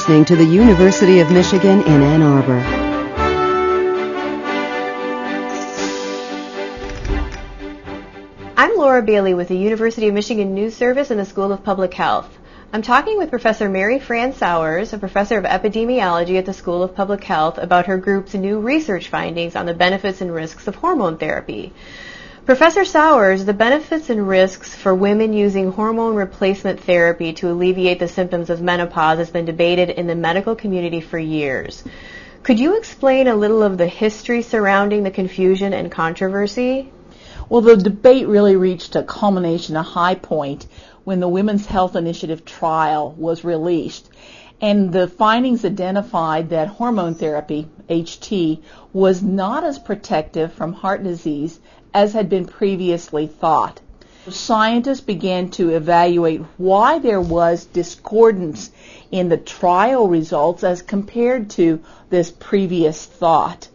listening to the University of Michigan in Ann Arbor. I'm Laura Bailey with the University of Michigan News Service and the School of Public Health. I'm talking with Professor Mary Fran Sowers, a professor of epidemiology at the School of Public Health, about her group's new research findings on the benefits and risks of hormone therapy. Professor Sowers, the benefits and risks for women using hormone replacement therapy to alleviate the symptoms of menopause has been debated in the medical community for years. Could you explain a little of the history surrounding the confusion and controversy? Well, the debate really reached a culmination, a high point, when the Women's Health Initiative trial was released. And the findings identified that hormone therapy, HT, was not as protective from heart disease as had been previously thought. Scientists began to evaluate why there was discordance in the trial results as compared to this previous thought.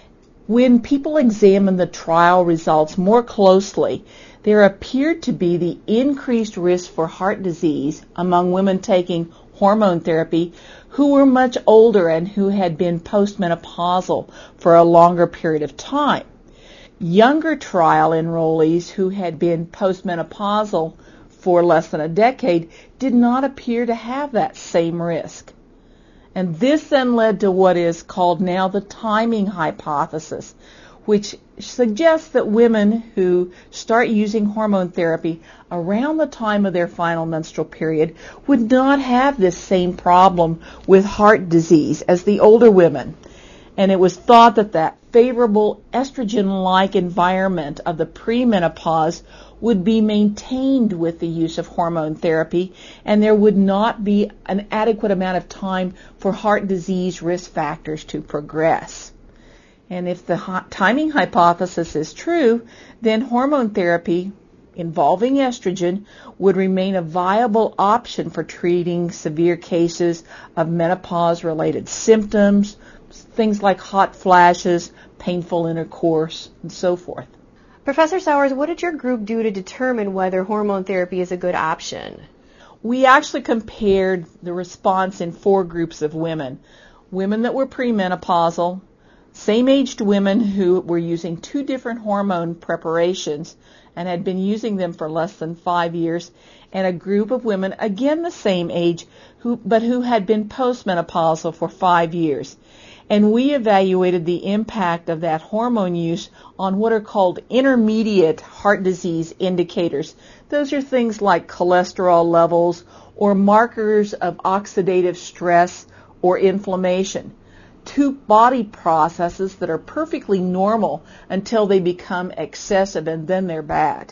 When people examined the trial results more closely, there appeared to be the increased risk for heart disease among women taking hormone therapy who were much older and who had been postmenopausal for a longer period of time. Younger trial enrollees who had been postmenopausal for less than a decade did not appear to have that same risk. And this then led to what is called now the timing hypothesis, which suggests that women who start using hormone therapy around the time of their final menstrual period would not have this same problem with heart disease as the older women. And it was thought that that favorable estrogen-like environment of the premenopause would be maintained with the use of hormone therapy, and there would not be an adequate amount of time for heart disease risk factors to progress. And if the timing hypothesis is true, then hormone therapy involving estrogen would remain a viable option for treating severe cases of menopause-related symptoms, things like hot flashes, painful intercourse, and so forth. Professor Sowers, what did your group do to determine whether hormone therapy is a good option? We actually compared the response in 4 groups of women. Women that were premenopausal, same-aged women who were using 2 different hormone preparations and had been using them for less than 5 years, and a group of women, again the same age, but who had been postmenopausal for 5 years. And we evaluated the impact of that hormone use on what are called intermediate heart disease indicators. Those are things like cholesterol levels or markers of oxidative stress or inflammation. 2 body processes that are perfectly normal until they become excessive, and then they're bad.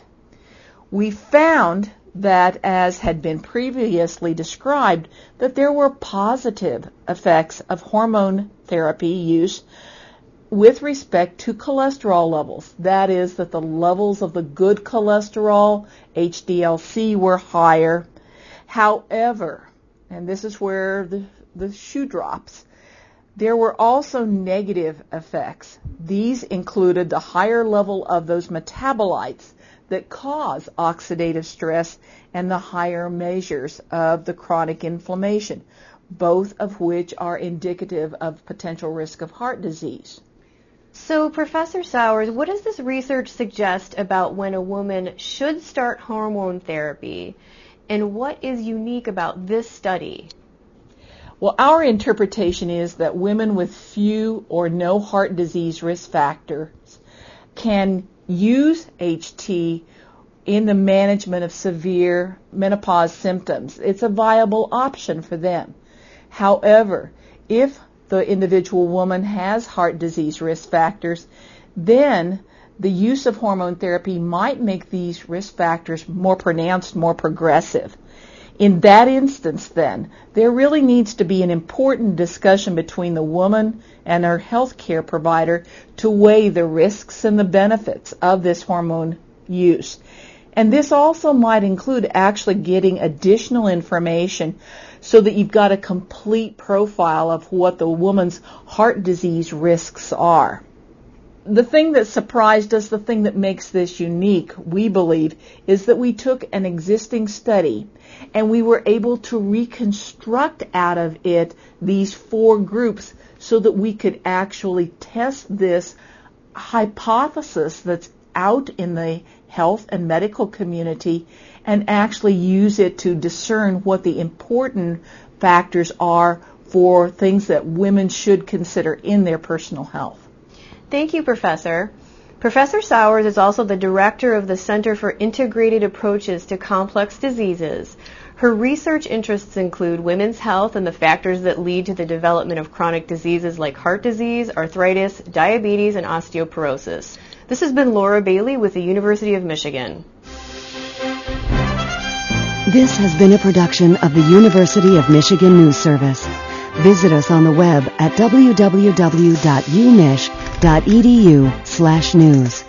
We found that, as had been previously described, that there were positive effects of hormone therapy use with respect to cholesterol levels. That is, that the levels of the good cholesterol, HDL-C, were higher. However, and this is where the shoe drops, there were also negative effects. These included the higher level of those metabolites that cause oxidative stress and the higher measures of the chronic inflammation, both of which are indicative of potential risk of heart disease. So, Professor Sowers, what does this research suggest about when a woman should start hormone therapy, and what is unique about this study? Well, our interpretation is that women with few or no heart disease risk factors can use HT in the management of severe menopause symptoms. It's a viable option for them. However, if the individual woman has heart disease risk factors, then the use of hormone therapy might make these risk factors more pronounced, more progressive. In that instance, then, there really needs to be an important discussion between the woman and her health care provider to weigh the risks and the benefits of this hormone use. And this also might include actually getting additional information so that you've got a complete profile of what the woman's heart disease risks are. The thing that surprised us, the thing that makes this unique, we believe, is that we took an existing study and we were able to reconstruct out of it these 4 groups so that we could actually test this hypothesis that's out in the health and medical community and actually use it to discern what the important factors are for things that women should consider in their personal health. Thank you, Professor. Professor Sowers is also the director of the Center for Integrated Approaches to Complex Diseases. Her research interests include women's health and the factors that lead to the development of chronic diseases like heart disease, arthritis, diabetes, and osteoporosis. This has been Laura Bailey with the University of Michigan. This has been a production of the University of Michigan News Service. Visit us on the web at www.umich.edu/news.